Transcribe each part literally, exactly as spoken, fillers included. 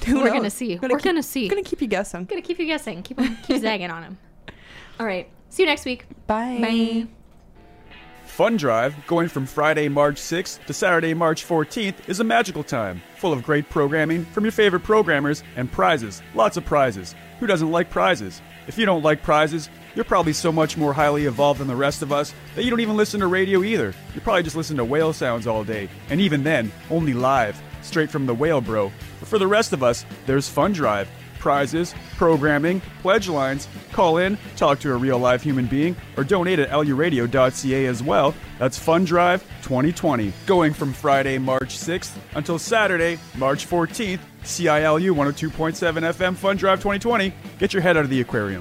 Who We're knows? gonna see. Gonna We're keep, gonna see. Gonna keep you guessing. Gonna keep you guessing. Keep keep zagging on him. All right. See you next week. Bye. Bye. Fun Drive, going from Friday, March sixth to Saturday, March fourteenth, is a magical time, full of great programming from your favorite programmers and prizes. Lots of prizes. Who doesn't like prizes? If you don't like prizes, you're probably so much more highly evolved than the rest of us that you don't even listen to radio either. You probably just listen to whale sounds all day, and even then, only live, straight from the whale bro. But for the rest of us, there's Fun Drive. Prizes, programming, pledge lines, call in, talk to a real live human being, or donate at L U radio dot C A as well. That's Fun Drive twenty twenty. Going from Friday, March sixth until Saturday, March fourteenth, C I L U one oh two point seven F M Fun Drive twenty twenty. Get your head out of the aquarium.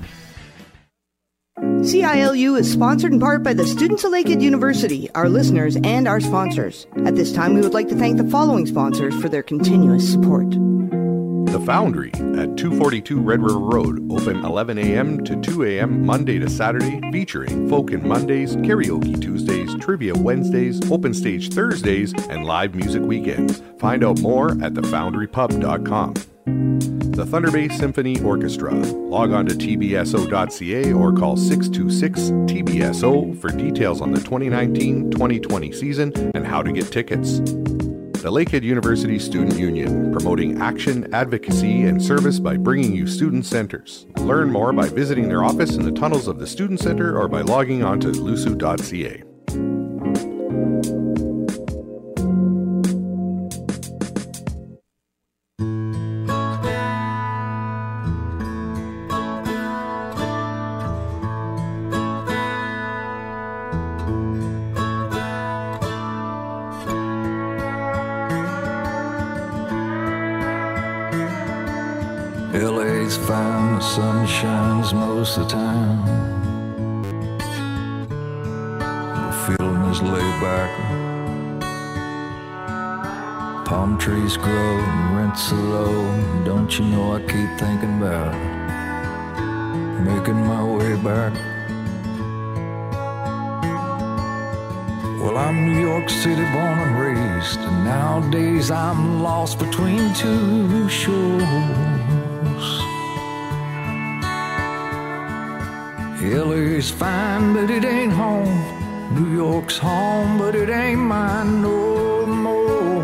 C I L U is sponsored in part by the students of Lakehead University, our listeners, and our sponsors. At this time, we would like to thank the following sponsors for their continuous support. The Foundry at two forty-two Red River Road, open eleven a.m. to two a.m. Monday to Saturday, featuring Folkin' Mondays, Karaoke Tuesdays, Trivia Wednesdays, Open Stage Thursdays, and live music weekends. Find out more at the foundry pub dot com. The Thunder Bay Symphony Orchestra. Log on to T B S O dot C A or call six two six T B S O for details on the twenty nineteen twenty twenty season and how to get tickets. The Lakehead University Student Union, promoting action, advocacy, and service by bringing you student centers. Learn more by visiting their office in the tunnels of the Student Center or by logging on to L U S U dot C A. L A's fine, the sun shines most of the time. The feeling is laid back. Palm trees grow and rents are low. Don't you know I keep thinking about making my way back. Well, I'm New York City born and raised, and nowadays I'm lost between two shores. L A's fine, but it ain't home. New York's home, but it ain't mine no more.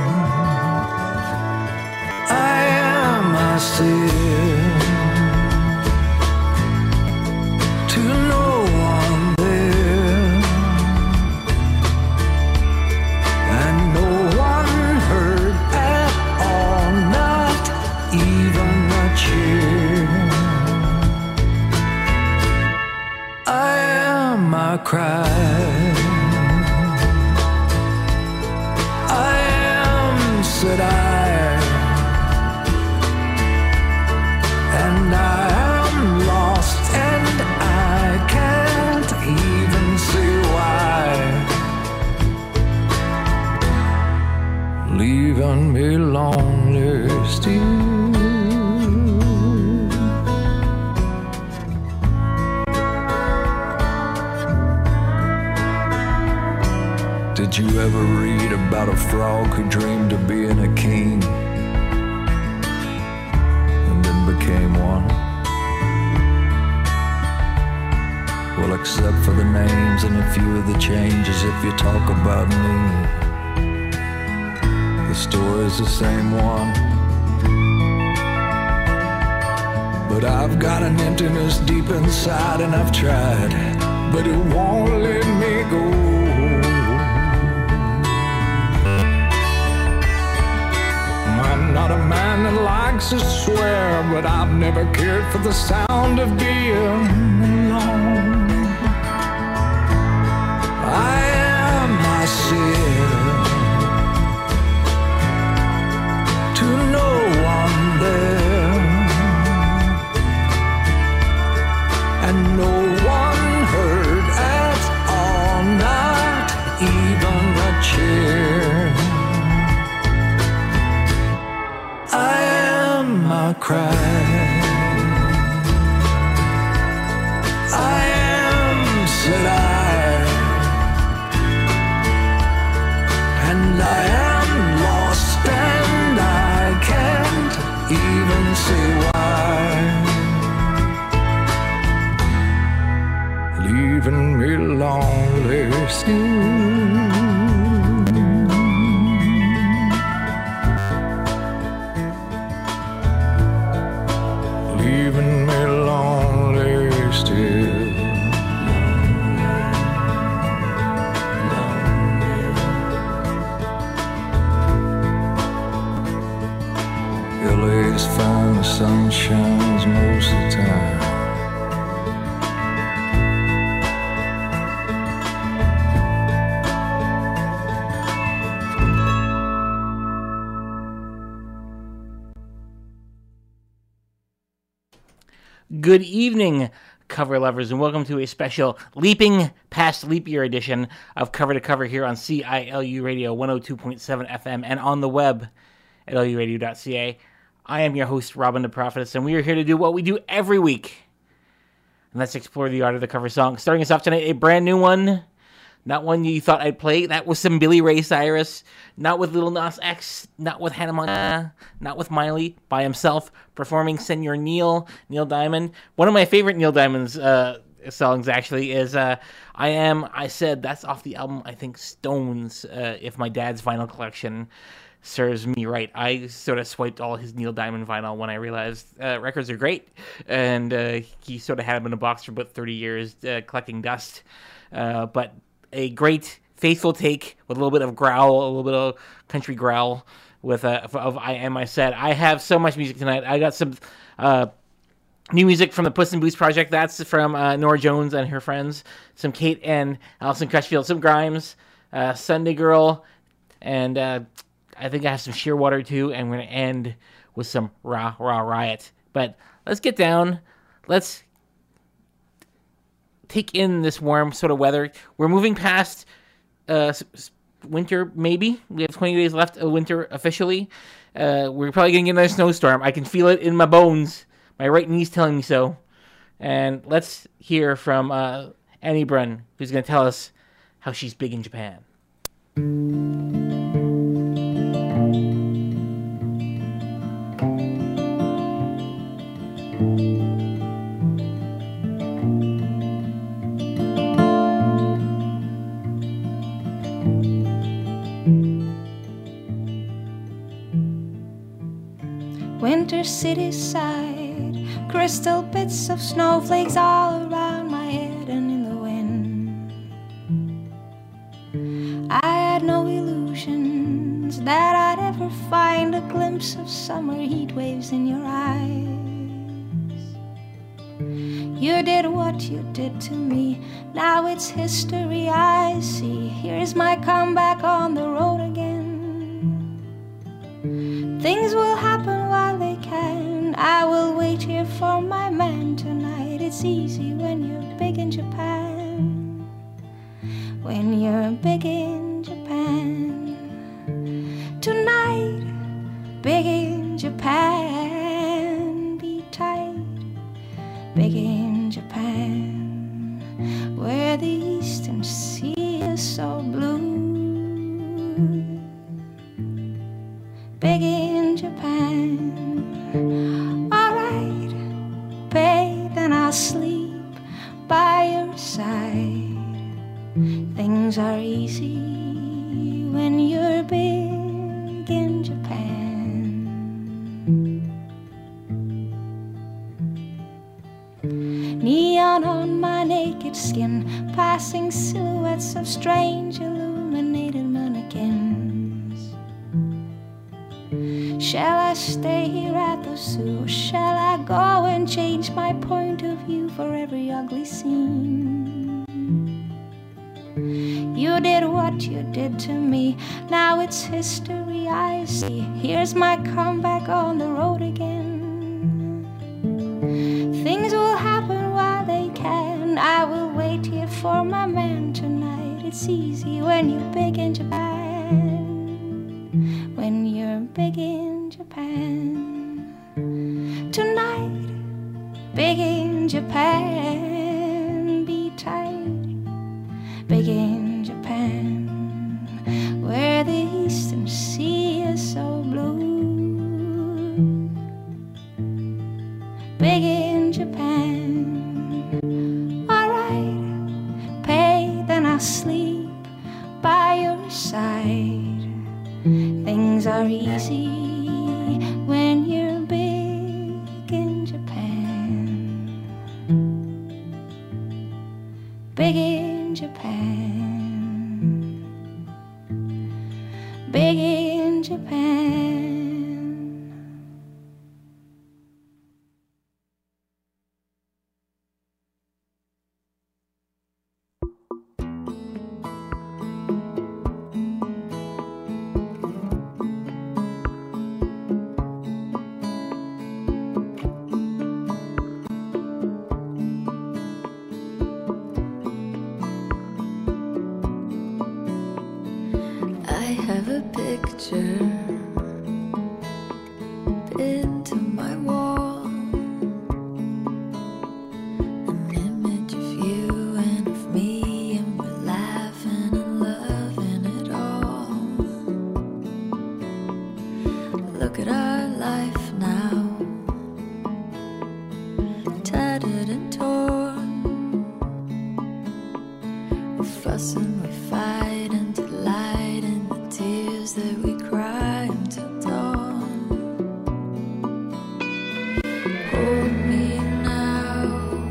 I am myself to no one there, and no one heard at all, not even a cheer. I am my cry. I am, said I, and I am lost, and I can't even see why, leaving me lonely still. Did you ever read about a frog who dreamed of being a king and then became one? Well, except for the names and a few of the changes, if you talk about me, the story's the same one. But I've got an emptiness deep inside, and I've tried, but it won't let me go. I'm not a man that likes to swear, but I've never cared for the sound of being alone. I am myself to no one there, and no one heard at all, not even a cheer. I am my cry. I am, said I, and I am lost, and I can't there still. Leaving me lonely still. L A's fine, the sun shines most of the time. Good evening, cover lovers, and welcome to a special Leaping Past Leap Year edition of Cover to Cover here on C I L U Radio one oh two point seven F M and on the web at L U radio dot C A. I am your host, Robin the Prophetess, and we are here to do what we do every week. And let's explore the art of the cover song. Starting us off tonight, a brand new one. Not one you thought I'd play. That was some Billy Ray Cyrus. Not with Lil Nas X. Not with Hannah Montana. Not with Miley. By himself. Performing Senor Neil. Neil Diamond. One of my favorite Neil Diamond's uh, songs, actually, is uh, I Am, I Said. That's off the album, I think, Stones. Uh, if my dad's vinyl collection serves me right. I sort of swiped all his Neil Diamond vinyl when I realized uh, records are great. And uh, he sort of had them in a box for about thirty years, uh, collecting dust. Uh, but a great, faithful take with a little bit of growl, a little bit of country growl with uh, of I Am, I Said. I have so much music tonight. I got some uh, new music from the Puss in Boots Project. That's from uh, Nora Jones and her friends. Some Kate and Alison Crutchfield. Some Grimes, uh, Sunday Girl, and uh, I think I have some Shearwater too. And we're going to end with some Rah Rah Riot. But let's get down. Let's take in this warm sort of weather. We're moving past uh, winter, maybe. We have twenty days left of winter officially. Uh, we're probably going to get another snowstorm. I can feel it in my bones. My right knee's telling me so. And let's hear from uh, Annie Brun, who's going to tell us how she's big in Japan. Winter city side, crystal bits of snowflakes all around my head and in the wind. I had no illusions that I'd ever find a glimpse of summer heat waves in your eyes. You did what you did to me, now it's history I see. Here's my comeback on the road again. Things will happen while they can. I will wait here for my man tonight. It's easy when you're big in Japan. When you're big in Japan. Tonight, big in Japan. Be tight, big in Japan. Where the eastern sea is so blue. Big in Japan. Alright, babe, then I'll sleep by your side. Things are easy when you're big in Japan. Neon on my naked skin, passing silhouettes of strange illuminated mannequins. Shall I stay here at the zoo? Shall I go and change my point of view for every ugly scene? You did what you did to me, now it's history I see. Here's my comeback on the road again. Things will happen while they can. I will wait here for my man tonight. It's easy when you're big in Japan. When you're big in Japan. Tonight, big in Japan. Be tight, big in Japan. Where the eastern sea is so blue. Big in Japan. Alright, pay, then I'll sleep picture into my wall, an image of you and of me, and we're laughing and loving it all. Look at our life now, tattered and torn. We fuss and we fight and delight in the tears that we cry until dawn. Hold me now,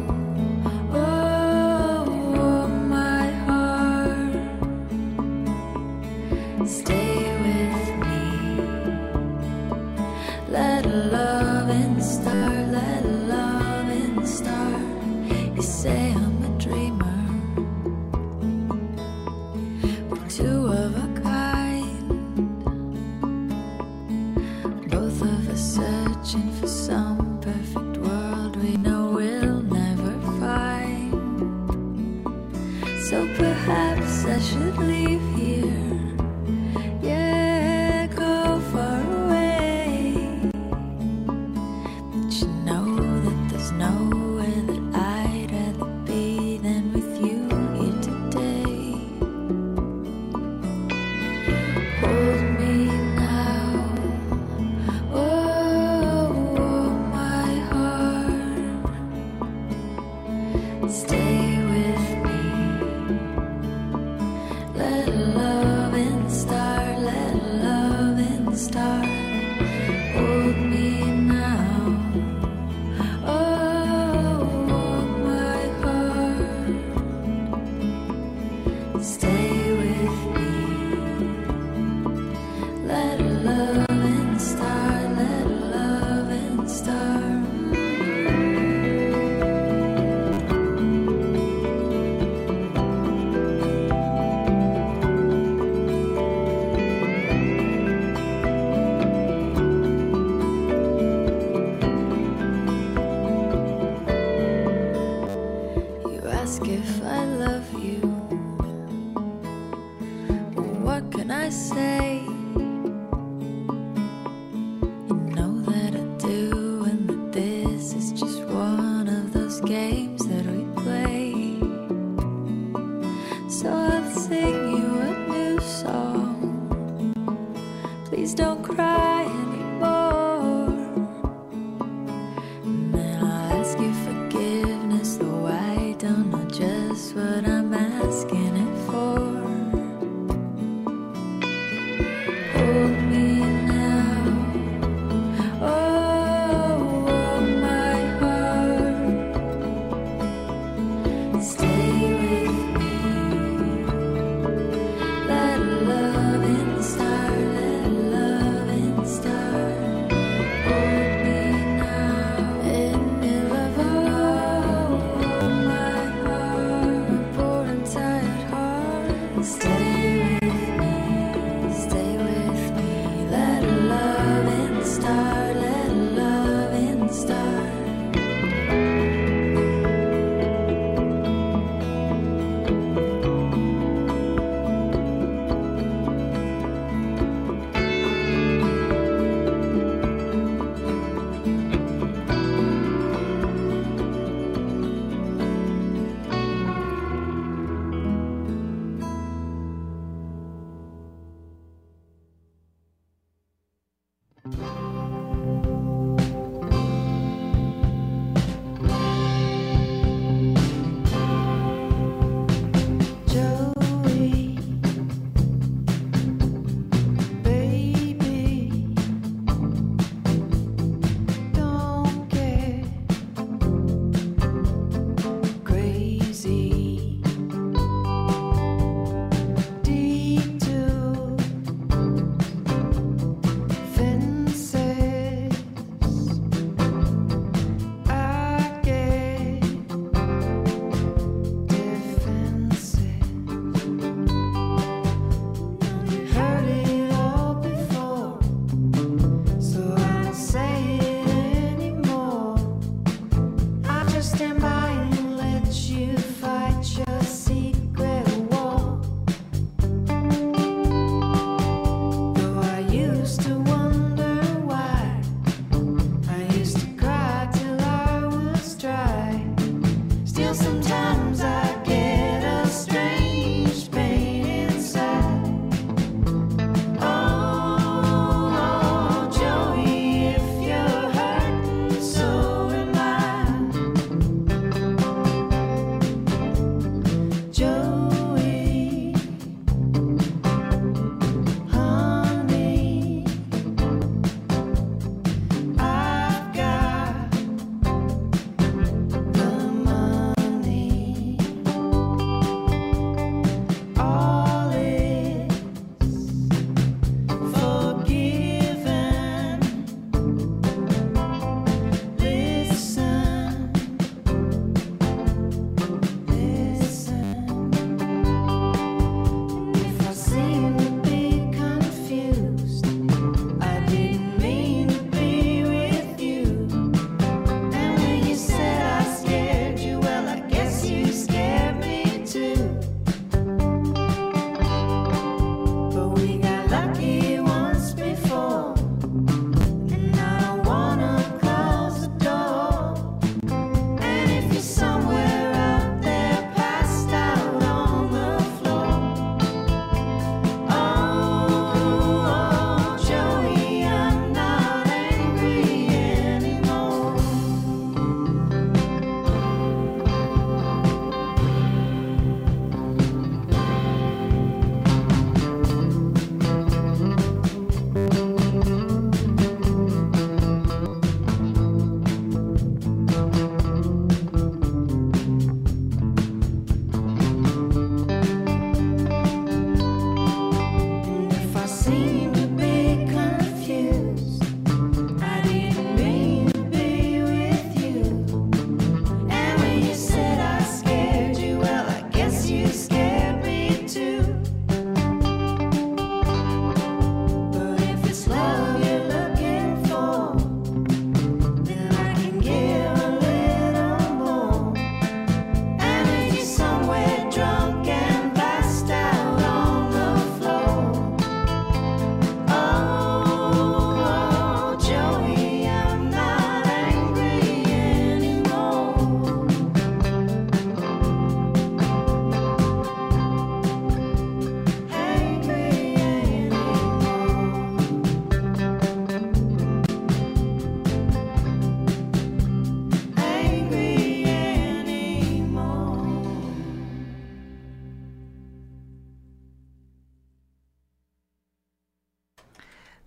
oh, oh my heart. Stay with me. Let love in start, let love in start. You say I'm a dreamer, we're two of a kind, both of us searching for some perfect world we know we'll never find. So perhaps I should leave here, yeah, go far away. But you know that there's nowhere that I'd rather be than with you here today. Hold me now, oh, oh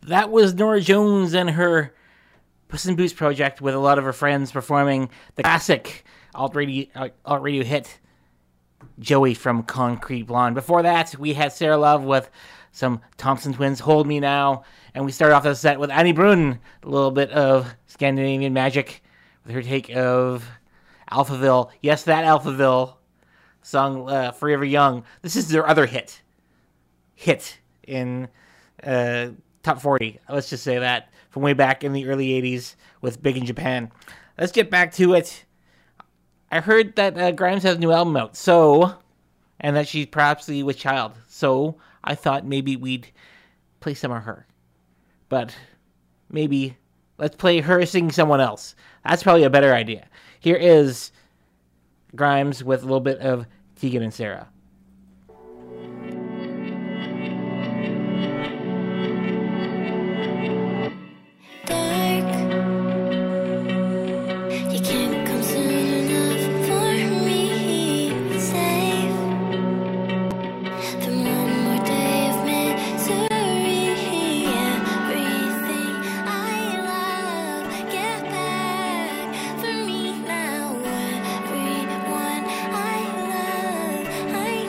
That was Norah Jones and her Puss in Boots project with a lot of her friends performing the classic alt radio, alt radio hit Joey from Concrete Blonde. Before that, we had Sarah Love with some Thompson Twins, Hold Me Now. And we started off the set with Annie Brun, a little bit of Scandinavian magic with her take of Alphaville. Yes, that Alphaville song, uh, Forever Young. This is their other hit. Hit in uh, top forty. Let's just say that. From way back in the early eighties with Big in Japan. Let's get back to it. I heard that uh, Grimes has a new album out, so, and that she's perhaps with child. So I thought maybe we'd play some of her. But maybe let's play her singing someone else. That's probably a better idea. Here is Grimes with a little bit of Tegan and Sarah. I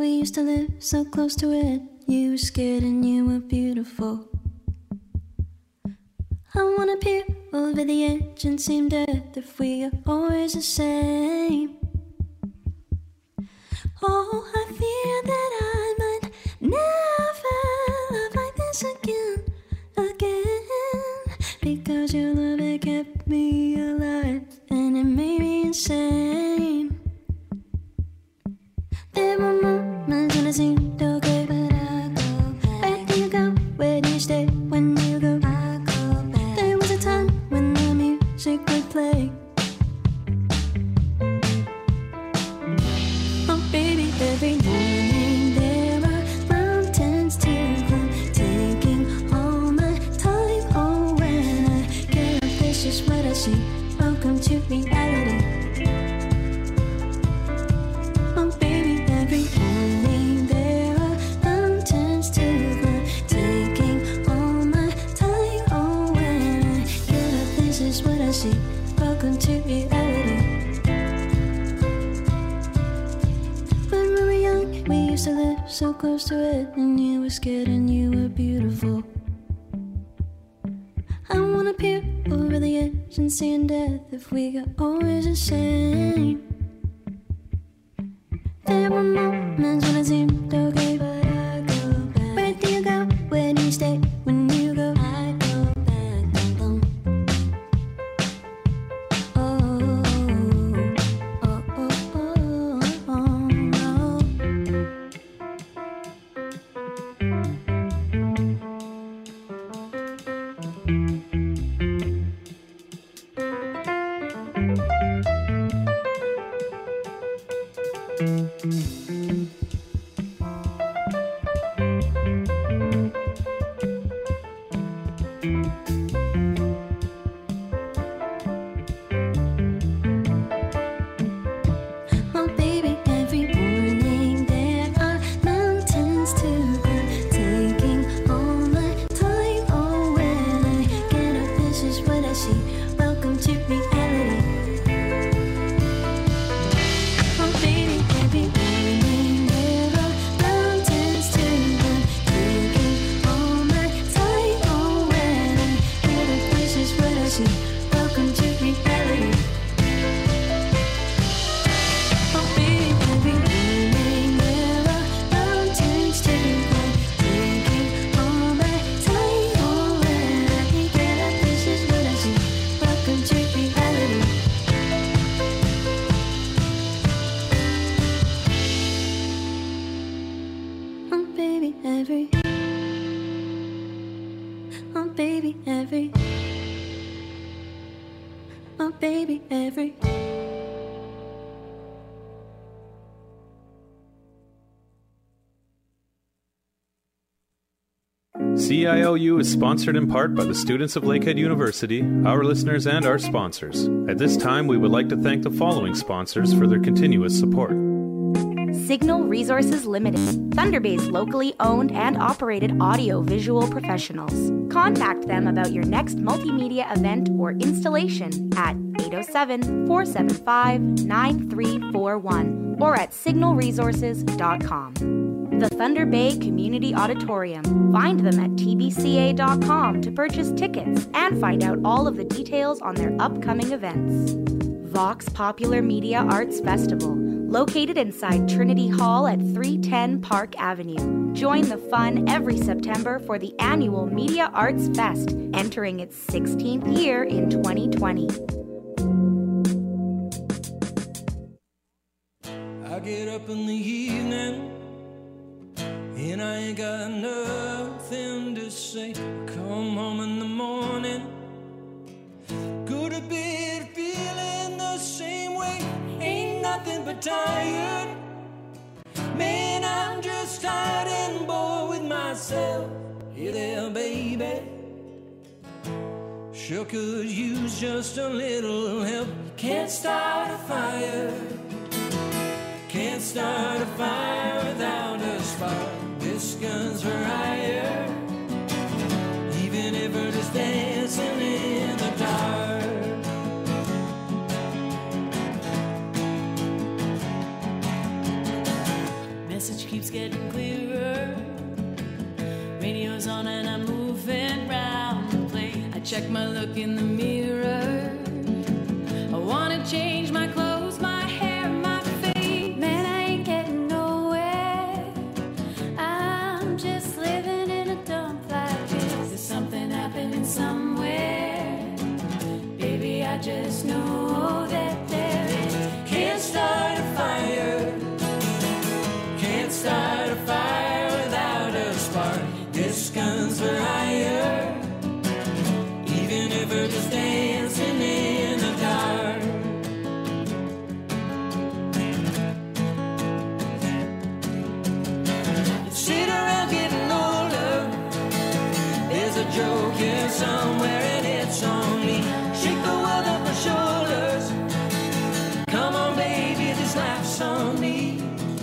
we used to live so close to it. You were scared and you were beautiful. I wanna peer over the edge and seem dead if we are always the same. Oh, I fear that I might never love like this again, again. Because your love, it kept me alive and it made me insane. There were moments when it seemed okay, but I go back. Where do you go? Where do you stay when you go? I go back. There was a time when the music would play. Oh baby, every morning there are mountains to climb, taking all my time. Oh, when I get up, this is what I see. Welcome to reality. Oh baby, every morning there are mountains to climb, taking all my time. Oh, when I get up, this is what I see. Welcome to reality. When we were young, we used to live so close to it, and you were scared and you were beautiful. I wanna peer over the edge and see in death if we got always the same. There were moments when it seemed okay, but I go back. Where do you go? Where do you stay when you go? I go back alone. Oh, oh, oh, oh, oh, oh. Oh baby, every morning there are mountains to climb, taking all my time. Oh, when I get up, this is what I see. Welcome to reality. Oh baby, every morning there are mountains to climb, taking all my time. Oh, when I get up, this is what I see. Welcome to reality. Oh baby, every morning there are mountains to climb, taking all my time. Oh, when I get up, this is what I see. Welcome to reality. Oh baby, every. Oh baby, every. Oh baby, every. C I L U is sponsored in part by the students of Lakehead University, our listeners, and our sponsors. At this time, we would like to thank the following sponsors for their continuous support. Signal Resources Limited, Thunder Bay's locally owned and operated audio-visual professionals. Contact them about your next multimedia event or installation at eight oh seven, four seven five, nine three four one or at signal resources dot com. The Thunder Bay Community Auditorium. Find them at T B C A dot com to purchase tickets and find out all of the details on their upcoming events. Vox Popular Media Arts Festival, located inside Trinity Hall at three ten Park Avenue. Join the fun every September for the annual Media Arts Fest, entering its sixteenth year in twenty twenty. I get up in the evening and I ain't got nothing to say. Come home in the morning, go to bed feeling the same way. Ain't nothing but tired. Man, I'm just tired and bored with myself. Hey there, baby, sure could use just a little help. Can't start a fire, can't start a fire without a spark. This gun's for hire, even if we're just dancing in the dark. message keeps getting clearer. Radio's on and I'm moving round the place. I check my look in the mirror. I wanna change my clothes, my hair, my face. Man, I ain't getting nowhere. I'm just living in a dump like this. There's something happening somewhere. Baby, I just know that there is. Can't start a fire. Can't start a fire without a spark. This guns for hire. Even if we're just dancing in the dark. Sit around getting older. There's a joke here somewhere and it's on me. Shake the world off my shoulders. Come on, baby, this life's on me.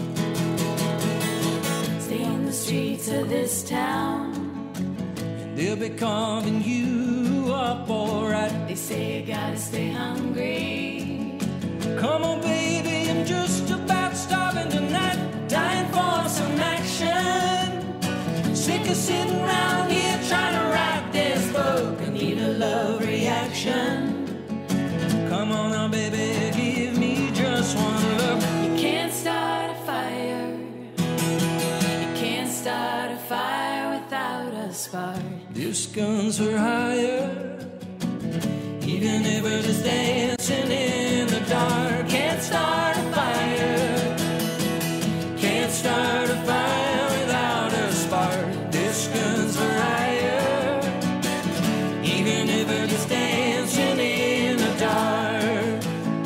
Stay in the streets of this town. They'll be carving you up alright. They say you gotta stay hungry. Come on, baby, I'm just about starving tonight. Dying for some action. Sick of sitting around here trying to write this book. I need a love reaction. Come on now, baby, give me just one look. You can't start a fire. You can't start a fire without a spark. This gun's for hire. Even if we're just dancing in the dark. Can't start a fire. Can't start a fire without a spark. This gun's for hire. Even if we're just dancing in the dark.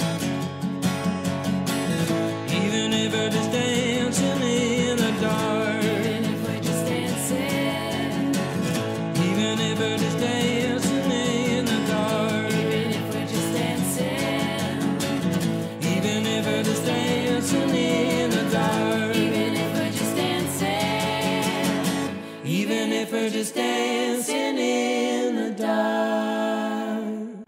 Even if we're just dancing in the dark. Even if we're just dancing. Even if we're just dancing in the dark. Even if we're just dancing. Even if we're just dancing in the dark. Even if we're just dancing. Even if we're just dancing in the dark.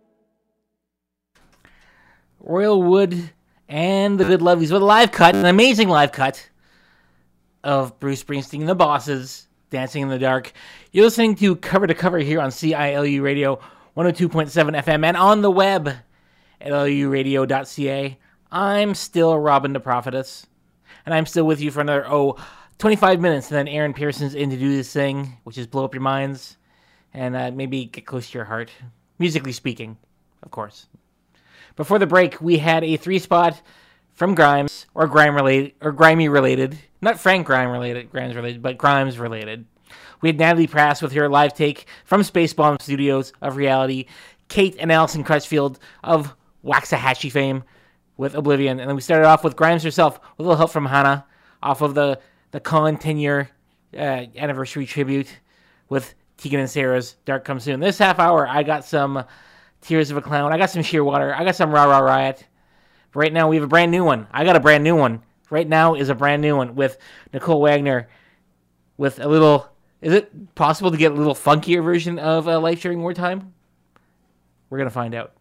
Royal Wood and the Good Lovies with a live cut, an amazing live cut of Bruce Springsteen and the Bosses, Dancing in the Dark. You're listening to Cover to Cover here on C I L U Radio one oh two point seven F M and on the web at L U radio dot C A. I'm still Robin the Prophetess, and I'm still with you for another, oh, twenty-five minutes, and then Aaron Pearson's in to do this thing, which is blow up your minds and uh, maybe get close to your heart, musically speaking, of course. Before the break, we had a three-spot from Grimes, or grime-related, or grimy-related, not Frank Grime-related, Grimes-related, but Grimes-related. We had Natalie Prass with her live take from Spacebomb Studios of Reality, Kate and Alison Crutchfield of Waxahachie fame with Oblivion, and then we started off with Grimes herself with a little help from Hannah off of the, the Colin ten-year uh, anniversary tribute with Tegan and Sarah's Dark Come Soon. This half hour, I got some Tears of a Clown, I got some Shearwater, I got some Rah Rah Riot. But right now, we have a brand new one. I got a brand new one. Right now is a brand new one with Nicole Wagner with a little... Is it possible to get a little funkier version of uh, Life During Wartime? We're going to find out.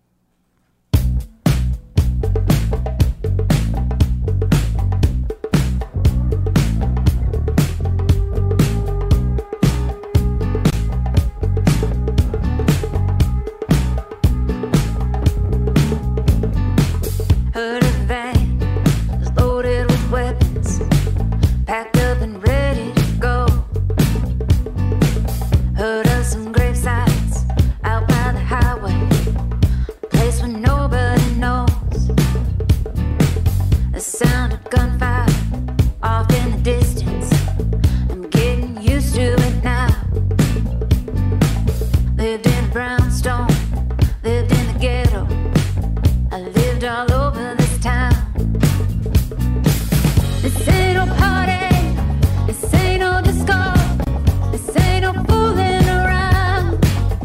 Heard a van is loaded with weapons, packed up and ready to go. Heard of some gravesites out by the highway, place where nobody knows. The sound of gunfire off in the distance, I'm getting used to it now. Lived in a brownstone, lived in the ghetto, I lived all over this town. This ain't no party, this ain't no disco, this ain't no fooling around.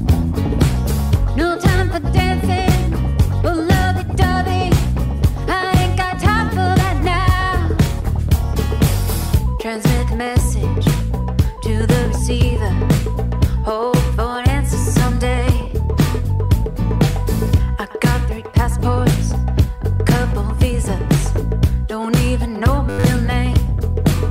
No time for dancing, but lovey-dovey, I ain't got time for that now. Transmit the message to the receiver, hope for an answer someday. I got three passports, a couple visas, don't even know my real name.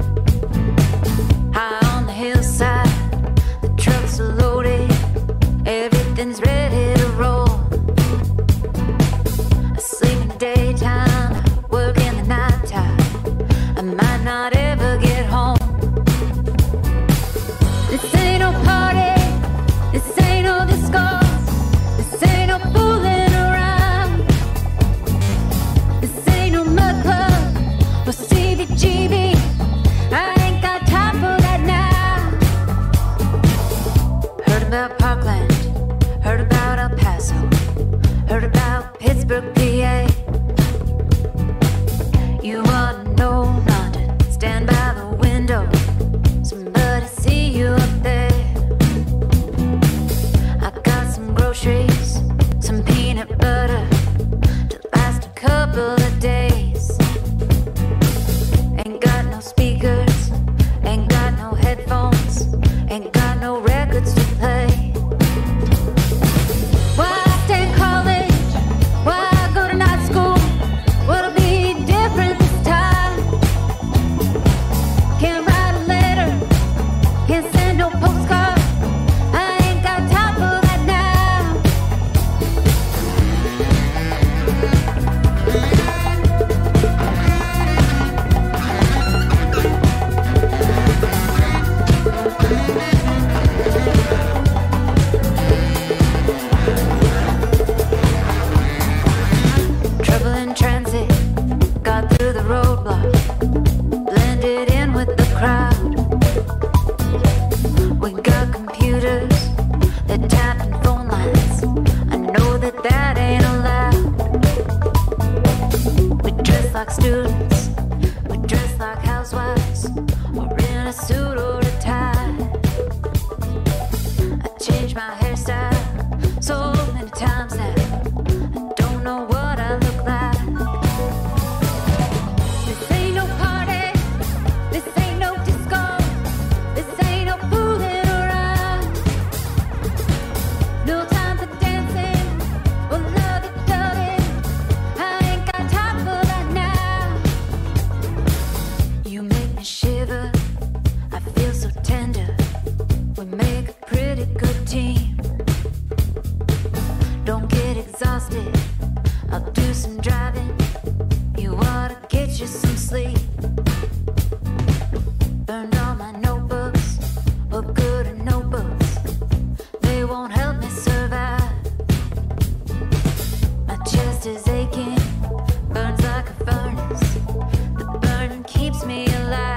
dress or in a suit or a tie. I changed my hairstyle so many times that I don't know what I look like. This ain't no party, this ain't no disco, this ain't no fooling around. No time for dancing or lovey-dovey, I ain't got time for that now. You make me shiver, I feel so tender. We make a pretty good team. Don't get exhausted, I'll do some driving. You ought to get you some sleep. Burned all my notebooks, what good are notebooks? They won't help me survive. My chest is aching, burns like a furnace. The burn keeps me alive.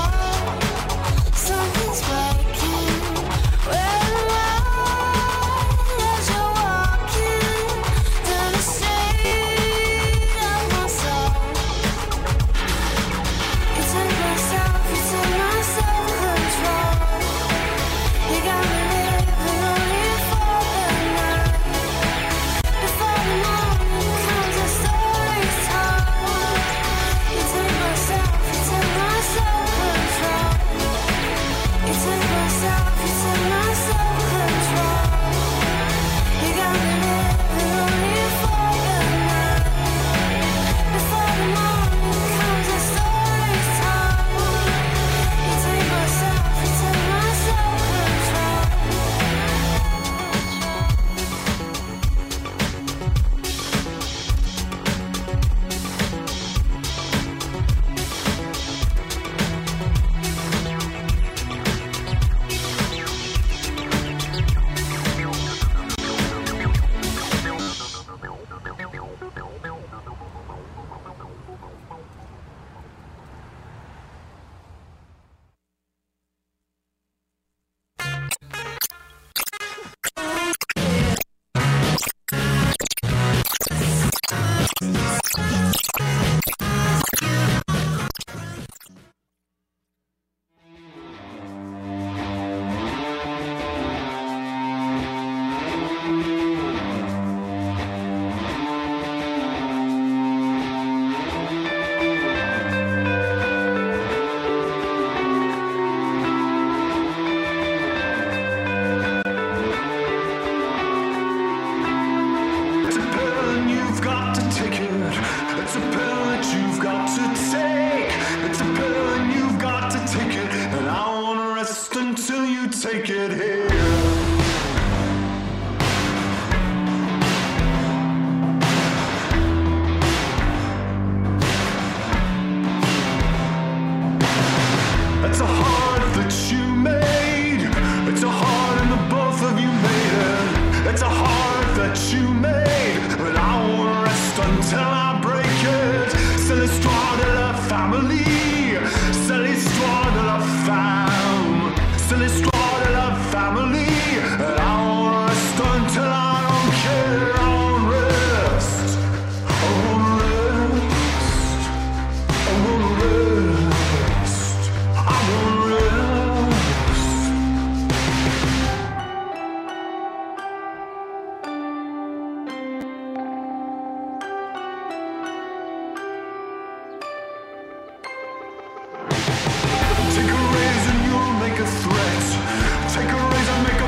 Something's breaking. Well, ticket. It's a pill that you've got to take. It's a pill and you've got to take it. And I wanna rest until you take it here. It's a heart that you made. It's a heart and the both of you made it. It's a heart that you made. But I won't rest until I break it. C'est l'histoire de la famille. C'est l'histoire de la femme. C'est l'histoire de la famille. And I won't rest until I don't care. I won't rest. I won't rest. I won't rest. I won't rest. Take a raise and you'll make a threat. Take a raise and make a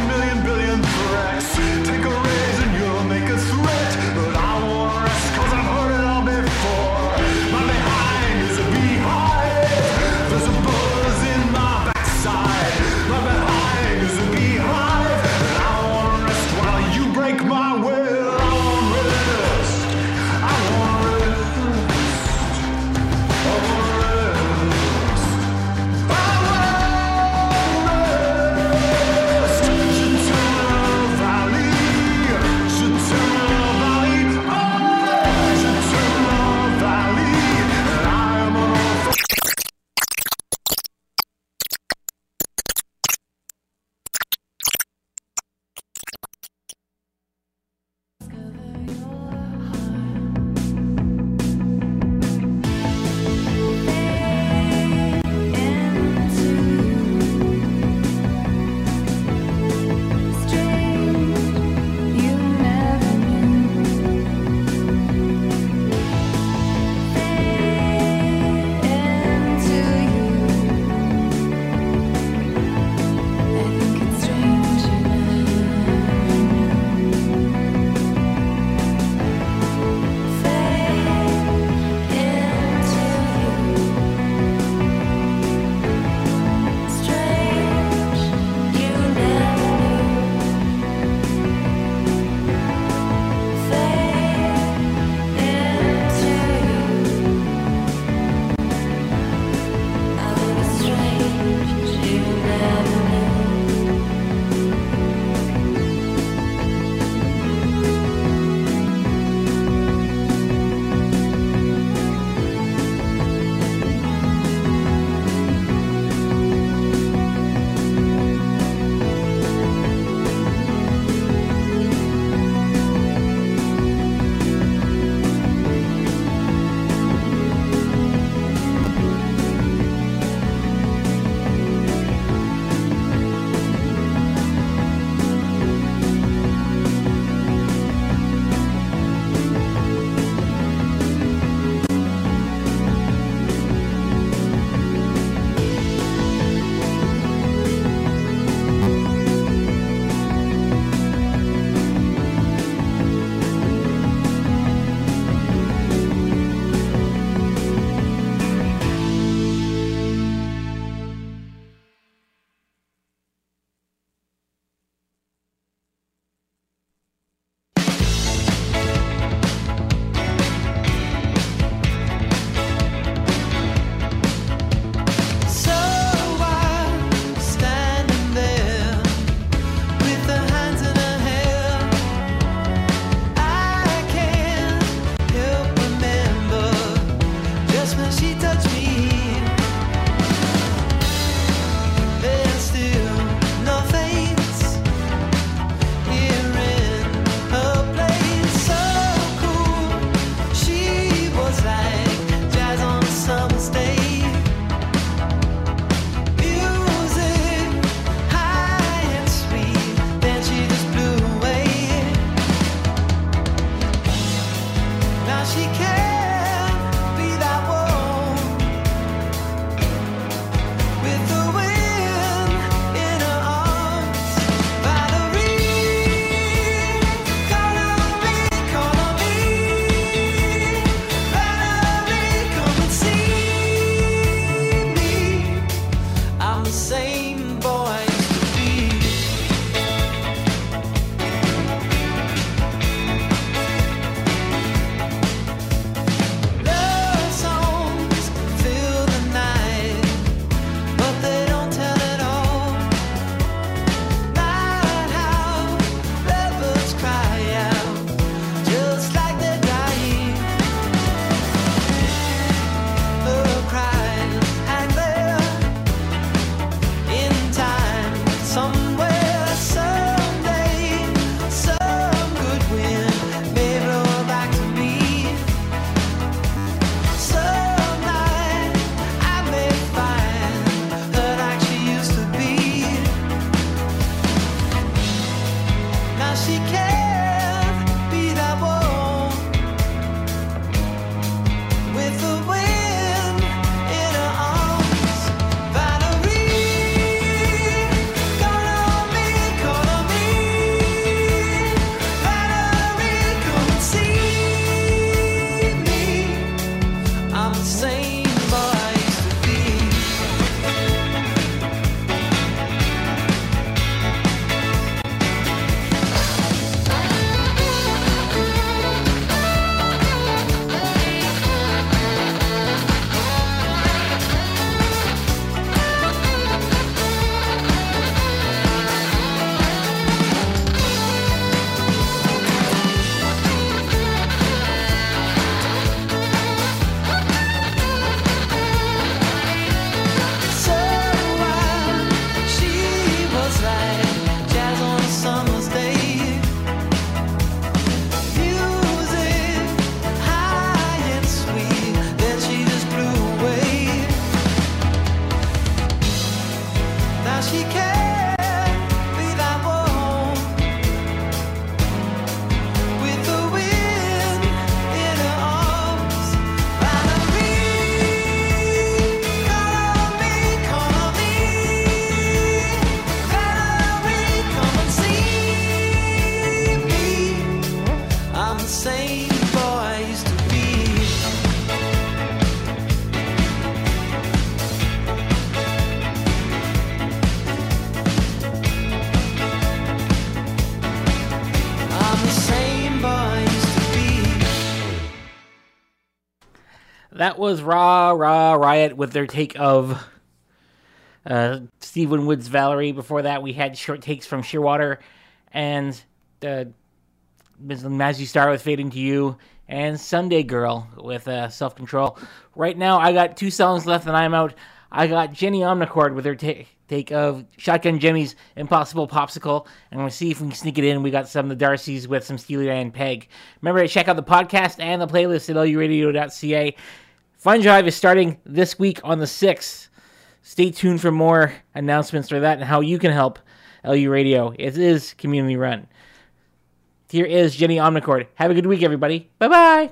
That was Raw Raw Riot with their take of uh, Steve Winwood's Valerie. Before that, we had short takes from Shearwater and uh, Miz Mazzy Star with Fade Into You, and Sunday Girl with uh, Self Control. Right now, I got two songs left and I'm out. I got Jenny Omnicord with her take. Take of Shotgun Jimmy's Impossible Popsicle. I'm going to see if we can sneak it in. We got some of the Darcys with some Steely Dan Peg. Remember to check out the podcast and the playlist at L U radio dot C A. Fun Drive is starting this week on the sixth. Stay tuned for more announcements for that and how you can help L U Radio. It is community run. Here is Jenny Omnicord. Have a good week, everybody. Bye-bye.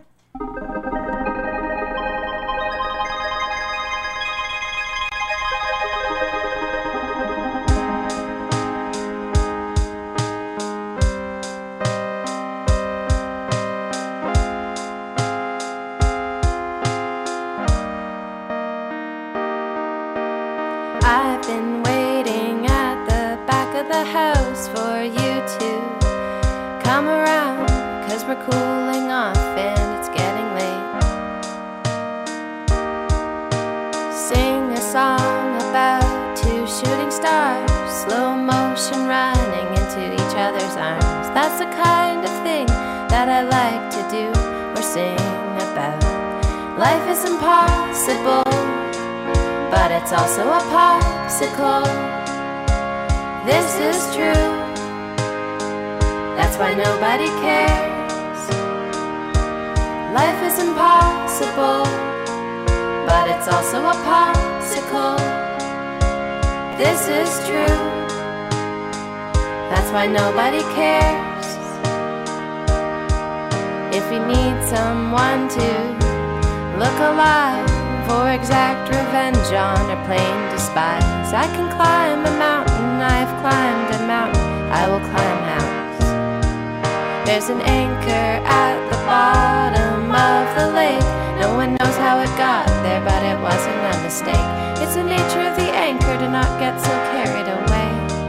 Cooling off and it's getting late. Sing a song about two shooting stars, slow motion running into each other's arms. That's the kind of thing that I like to do or sing about. Life is impossible, but it's also a popsicle. This is true, that's why nobody cares. Life is impossible, but it's also a popsicle. This is true, that's why nobody cares. If you need someone to look alive or exact revenge on or plain despise, I can climb a mountain, I've climbed a mountain, I will climb mountains. There's an anchor at the bottom of the lake. No one knows how it got there, but it wasn't a mistake. It's the nature of the anchor to not get so carried away.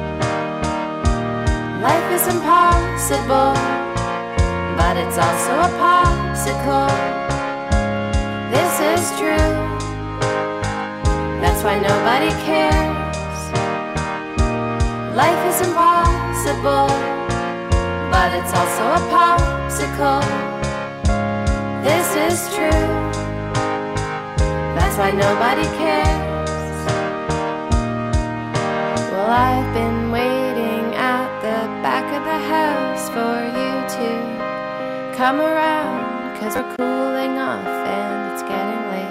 Life is impossible, but it's also a popsicle. This is true, that's why nobody cares. Life is impossible, but it's also a popsicle. This is true, that's why nobody cares. Well, I've been waiting at the back of the house for you to come around, 'cause we're cooling off and it's getting late.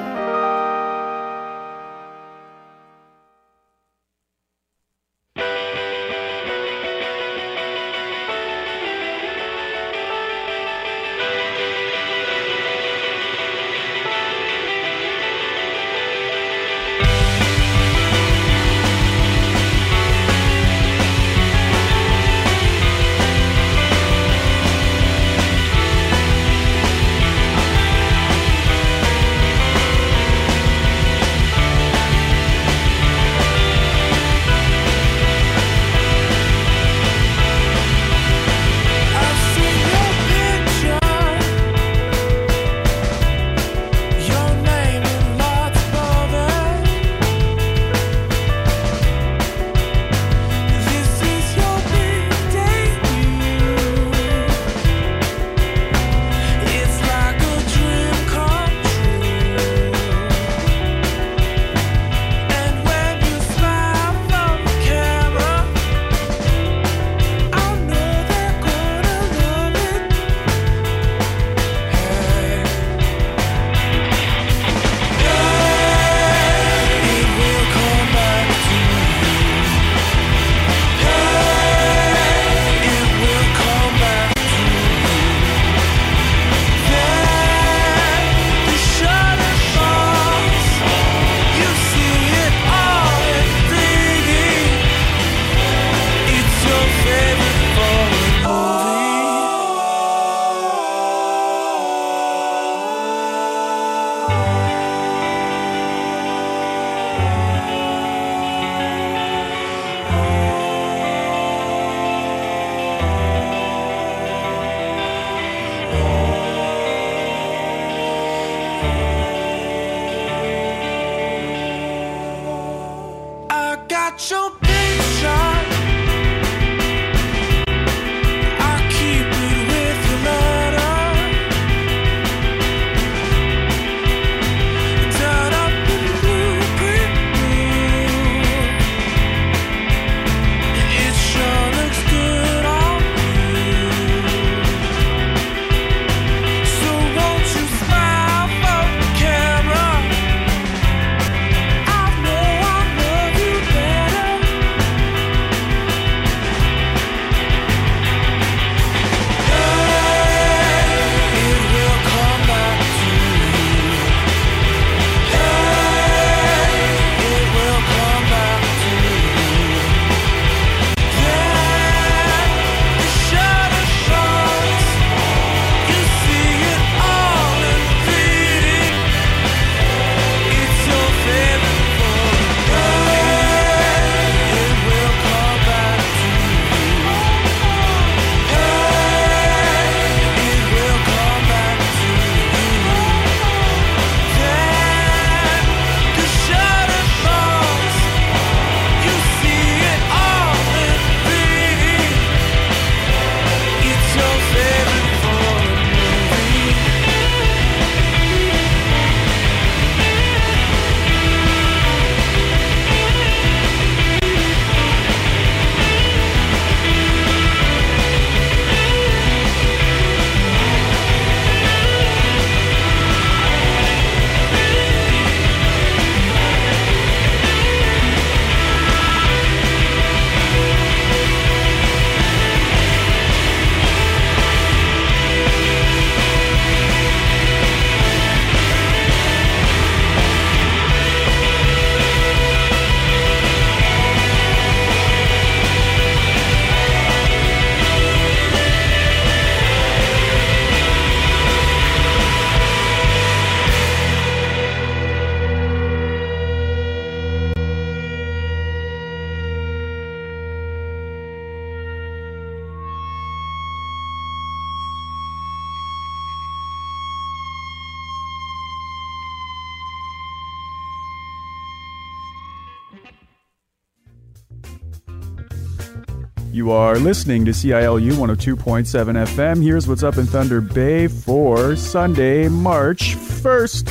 You are listening to C I L U one oh two point seven F M. Here's what's up in Thunder Bay for Sunday, March first.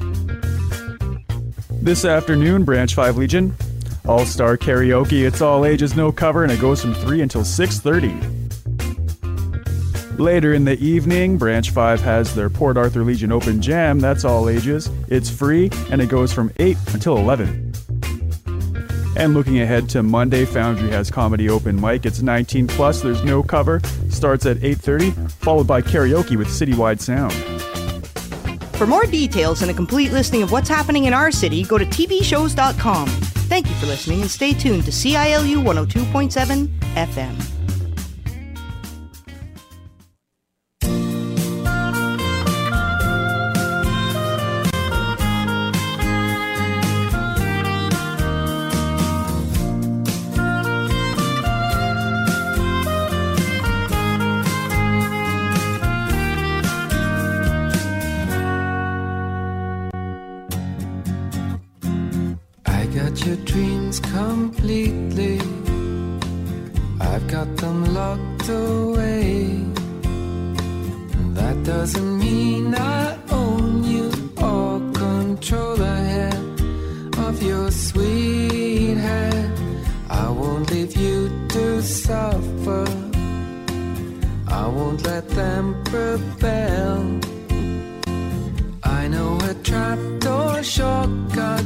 This afternoon, Branch five Legion, All-Star Karaoke. It's all ages, no cover, and it goes from three until six thirty. Later in the evening, Branch five has their Port Arthur Legion Open Jam. That's all ages. It's free, and it goes from eight until eleven. And looking ahead to Monday, Foundry has Comedy Open Mic. It's nineteen plus, there's no cover. Starts at eight thirty, followed by karaoke with Citywide Sound. For more details and a complete listing of what's happening in our city, go to t v shows dot com. Thank you for listening and stay tuned to C I L U one oh two point seven F M. Your dreams completely, I've got them locked away. That doesn't mean I own you or control the head of your sweet head. I won't leave you to suffer, I won't let them rebel. I know a trapdoor shortcut